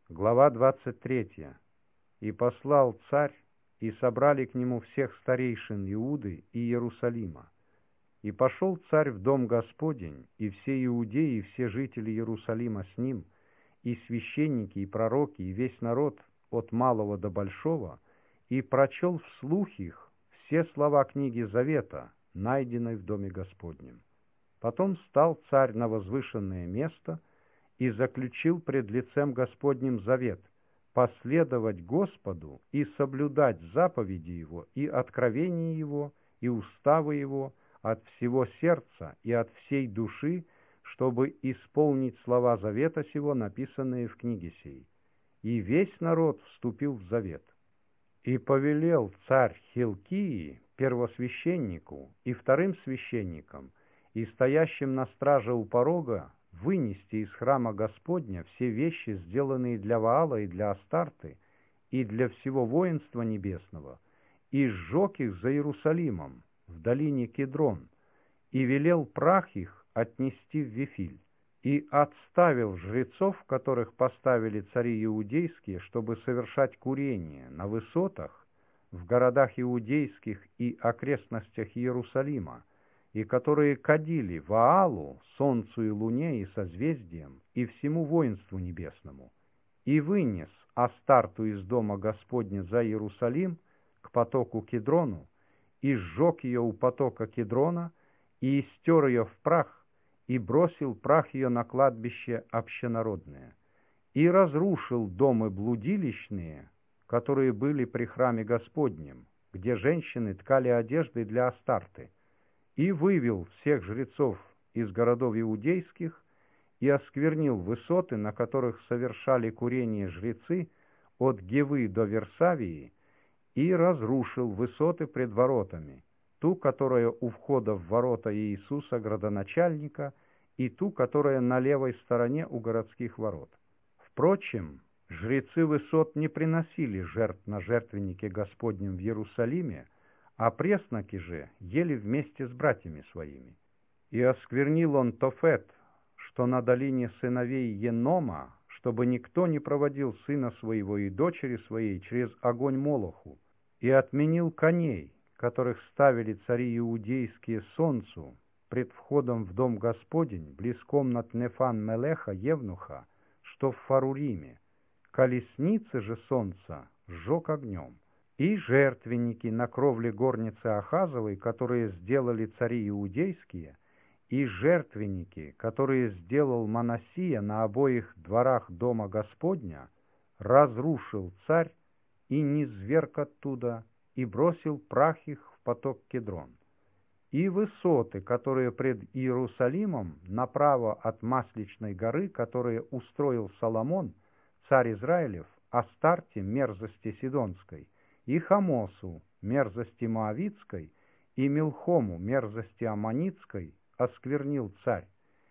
Глава 23. «И послал царь, и собрали к нему всех старейшин Иуды и Иерусалима. И пошел царь в дом Господень, и все иудеи, и все жители Иерусалима с ним, и священники, и пророки, и весь народ, от малого до большого, и прочел вслух их все слова книги Завета, найденной в доме Господнем. Потом стал царь на возвышенное место и заключил пред лицем Господним завет, последовать Господу и соблюдать заповеди Его и откровения Его и уставы Его от всего сердца и от всей души, чтобы исполнить слова завета сего, написанные в книге сей. И весь народ вступил в завет. И повелел царь Хилкии, первосвященнику, и вторым священникам, и стоящим на страже у порога, вынести из храма Господня все вещи, сделанные для Ваала и для Астарты, и для всего воинства небесного, и сжег их за Иерусалимом, в долине Кедрон, и велел прах их отнести в Вифиль, и отставил жрецов, которых поставили цари иудейские, чтобы совершать курение на высотах, в городах иудейских и окрестностях Иерусалима, и которые кадили Ваалу, солнцу и луне и созвездиям, и всему воинству небесному, и вынес Астарту из дома Господня за Иерусалим к потоку Кедрону, и сжег ее у потока Кедрона, и истер ее в прах, и бросил прах ее на кладбище общенародное, и разрушил дома блудилищные, которые были при храме Господнем, где женщины ткали одежды для Астарты, и вывел всех жрецов из городов иудейских, и осквернил высоты, на которых совершали курение жрецы, от Гевы до Версавии, и разрушил высоты пред воротами, ту, которая у входа в ворота Иисуса, градоначальника, и ту, которая на левой стороне у городских ворот. Впрочем, жрецы высот не приносили жертв на жертвеннике Господнем в Иерусалиме, а пресноки же ели вместе с братьями своими. И осквернил он Тофет, что на долине сыновей Енома, чтобы никто не проводил сына своего и дочери своей через огонь Молоху, и отменил коней, которых ставили цари иудейские солнцу пред входом в дом Господень, близ комнат Нефан-Мелеха, Евнуха, что в Фаруриме. Колесницы же солнца сжег огнем. И жертвенники на кровле горницы Ахазовой, которые сделали цари иудейские, и жертвенники, которые сделал Манассия на обоих дворах дома Господня, разрушил царь и низверг оттуда, и бросил прах их в поток Кедрон. И высоты, которые пред Иерусалимом, направо от Масличной горы, которые устроил Соломон, царь Израилев, Астарте, мерзости Сидонской, и Хамосу, мерзости Моавицкой, и Милхому, мерзости Аммонитской, осквернил царь,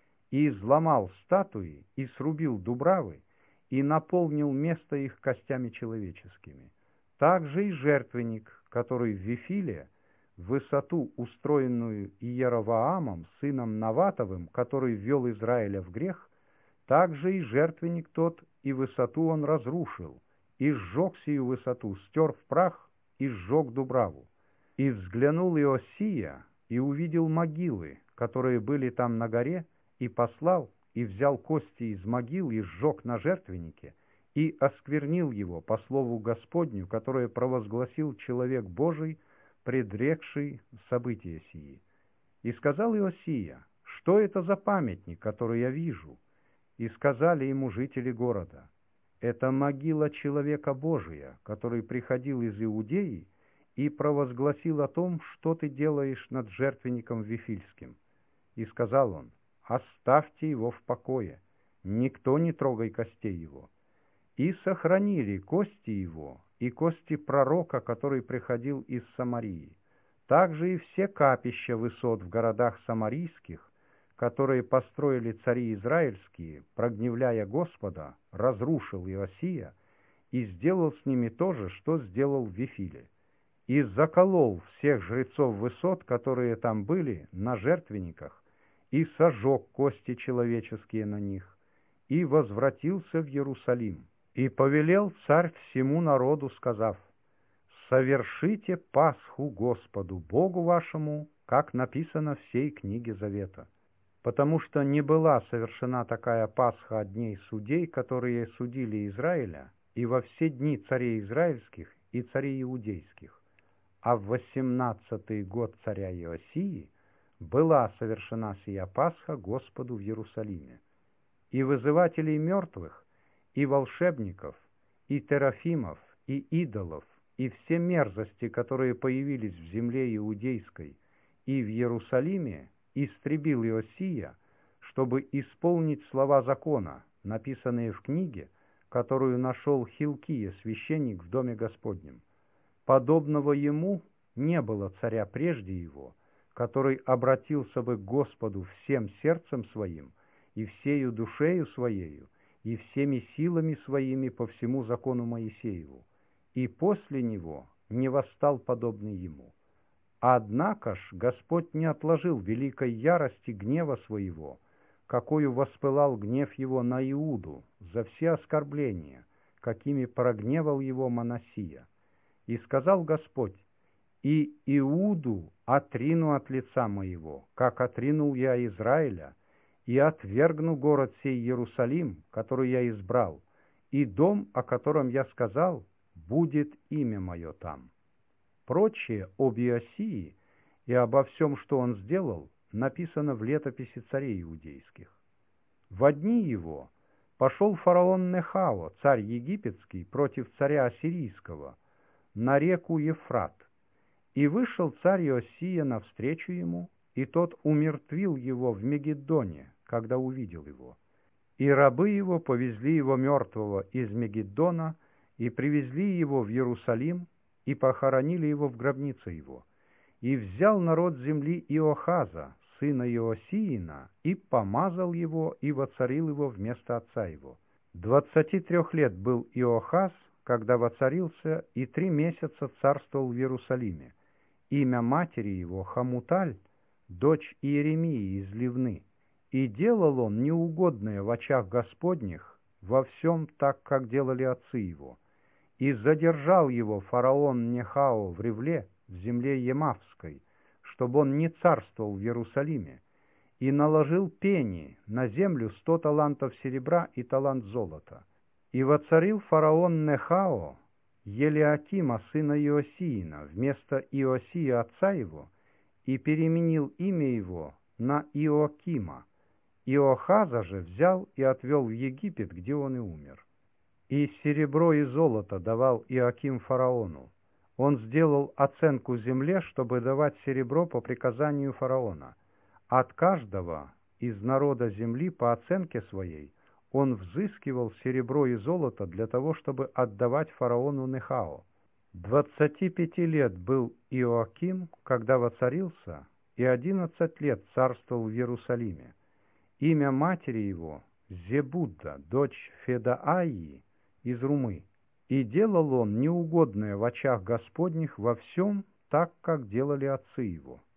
и изломал статуи, и срубил дубравы, и наполнил место их костями человеческими. Также и жертвенник, который в Вифиле, высоту, устроенную Иеровоамом, сыном Наватовым, который ввел Израиля в грех, также и жертвенник тот, и высоту он разрушил, и сжег сию высоту, стер в прах, и сжег дубраву. И взглянул Иосия, и увидел могилы, которые были там на горе, и послал, и взял кости из могил, и сжег на жертвеннике, и осквернил его по слову Господню, которое провозгласил человек Божий, предрекший события сии. И сказал Иосия: что это за памятник, который я вижу? И сказали ему жители города: это могила человека Божия, который приходил из Иудеи и провозгласил о том, что ты делаешь над жертвенником Вифильским. И сказал он: оставьте его в покое, никто не трогай костей его. И сохранили кости его и кости пророка, который приходил из Самарии. Также и все капища высот в городах самарийских, которые построили цари израильские, прогневляя Господа, разрушил Иосия и сделал с ними то же, что сделал в Вифиле. И заколол всех жрецов высот, которые там были, на жертвенниках, и сожег кости человеческие на них, и возвратился в Иерусалим. И повелел царь всему народу, сказав: «Совершите Пасху Господу Богу вашему, как написано в сей книге Завета». Потому что не была совершена такая Пасха от дней судей, которые судили Израиля, и во все дни царей израильских и царей иудейских. А в 18-й год царя Иосии была совершена сия Пасха Господу в Иерусалиме. И вызывателей мертвых, и волшебников, и терафимов, и идолов, и все мерзости, которые появились в земле иудейской и в Иерусалиме, истребил Иосия, чтобы исполнить слова закона, написанные в книге, которую нашел Хилкия, священник, в доме Господнем. Подобного ему не было царя прежде его, который обратился бы к Господу всем сердцем своим, и всею душею своею, и всеми силами своими по всему закону Моисееву, и после него не восстал подобный ему. Однако ж Господь не отложил великой ярости гнева своего, какою воспылал гнев его на Иуду за все оскорбления, какими прогневал его Манассия. И сказал Господь: «И Иуду отрину от лица моего, как отринул я Израиля, и отвергну город сей Иерусалим, который я избрал, и дом, о котором я сказал, будет имя мое там». Прочее об Иосии и обо всем, что он сделал, написано в летописи царей иудейских. Во дни его пошел фараон Нехао, царь египетский, против царя ассирийского, на реку Ефрат. И вышел царь Иосия навстречу ему, и тот умертвил его в Мегиддоне, когда увидел его. И рабы его повезли его мертвого из Мегиддона и привезли его в Иерусалим, и похоронили его в гробнице его. И взял народ земли Иохаза, сына Иосиина, и помазал его, и воцарил его вместо отца его. 23 лет был Иохаз, когда воцарился, и 3 месяца царствовал в Иерусалиме. Имя матери его Хамуталь, дочь Иеремии из Ливны. И делал он неугодное в очах Господних во всем так, как делали отцы его. И задержал его фараон Нехао в Ревле, в земле Емавской, чтобы он не царствовал в Иерусалиме, и наложил пени на землю 100 талантов серебра и талант золота. И воцарил фараон Нехао Елиакима, сына Иосиина, вместо Иосия отца его, и переменил имя его на Иоакима. Иохаза же взял и отвел в Египет, где он и умер. И серебро и золото давал Иоаким фараону. Он сделал оценку земле, чтобы давать серебро по приказанию фараона. От каждого из народа земли по оценке своей он взыскивал серебро и золото для того, чтобы отдавать фараону Нехао. 25 лет был Иоаким, когда воцарился, и 11 лет царствовал в Иерусалиме. Имя матери его Зебудда, дочь Федааии из Румы. И делал он неугодное в очах Господних во всем так, как делали отцы его.